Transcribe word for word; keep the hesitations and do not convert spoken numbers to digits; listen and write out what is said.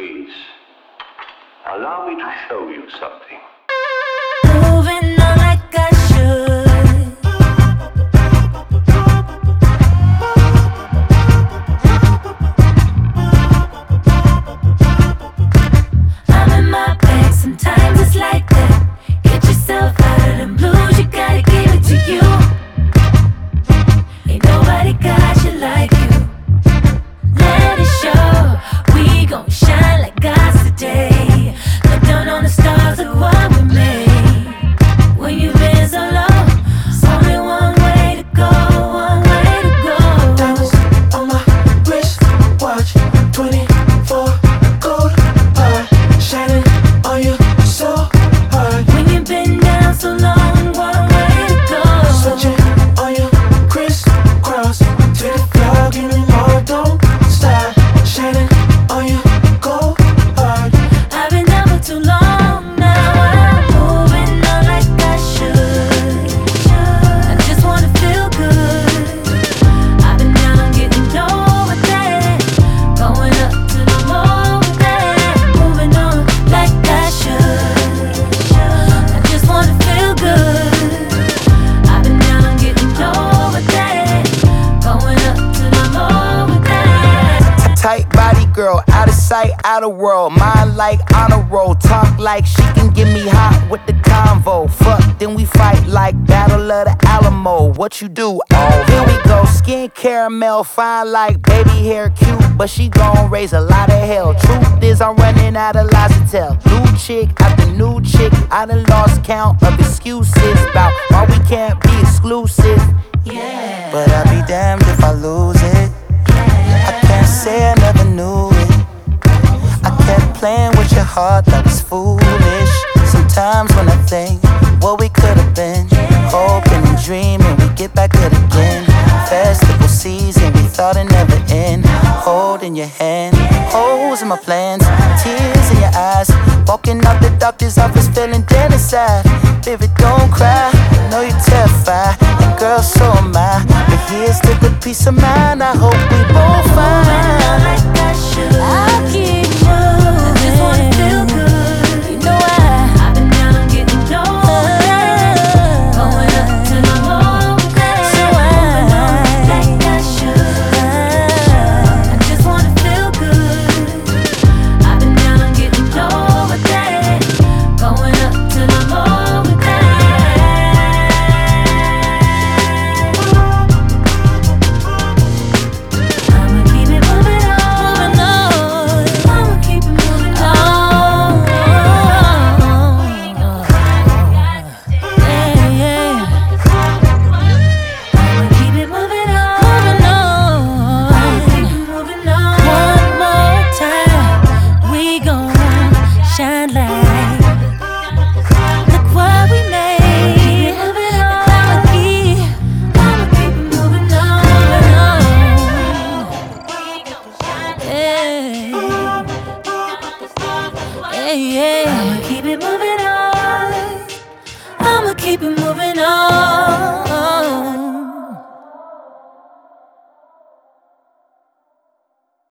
please, allow me to show you something. Moving on like I should. I'm in my bag, sometimes it's like that. Get yourself out of them blues, you gotta give it to you. Ain't nobody got you like you. Let it show, we gon' shine like gods today. Look down on the stars, look what we made. When you've been so low, it's only one way to go, one way to go. Diamonds on my wrist, watch twenty-four gold bar, shining on you so hard. When you've been down so long, one way to go. Switching on you, crisscross to the floor, give me more, don't stop. Shining on you, go hard. I've been down for too long, now I'm moving on like I should. I just wanna feel good. I've been down, I'm getting low with that. Going up to the low with that. Moving on like I should. I just wanna feel good. I've been down, I'm getting low with that. Going up to the low with that. Tight body girl, out of sight, out of world. Mind like honor roll, talk like she can get me hot with the convo. Fuck, then we fight like Battle of the Alamo. What you do? Oh, here we go. Skin caramel, fine like baby hair, cute, but she gon' raise a lot of hell. Truth is, I'm running out of lies to tell. New chick after new chick, I done lost count of excuses about why we can't be exclusive. Yeah. But I'll be damned if I lose it. I can't say I never knew it. I kept playing with your heart, that was foolish. Sometimes when I think what we could have been, hoping and dreaming we get back at it again. Festival season, we thought it never end. Holding your hand, holes in my plans, tears in your eyes. Walking out the doctor's office feeling dead inside. Baby, don't cry, I know you're terrified, and girl, so am I. But here's to the peace of mind, I hope we both find. Like I should. I'll keep moving. I just wanna feel good. You know I, I've been down, I'm getting low. Going up to the low. So moving on like I should. I just wanna feel good. I've been down, I'm getting low with that. Going up to the low with that. I'ma keep it moving on, I'ma keep it moving on. Yeah, yeah. I'ma keep it moving on, I'ma keep it moving on. One more time, we gon' shine like. Look what we made. I'ma keep, I'ma keep it moving on. Yeah. Yeah, yeah. I'ma keep it moving on. I'ma keep it moving on.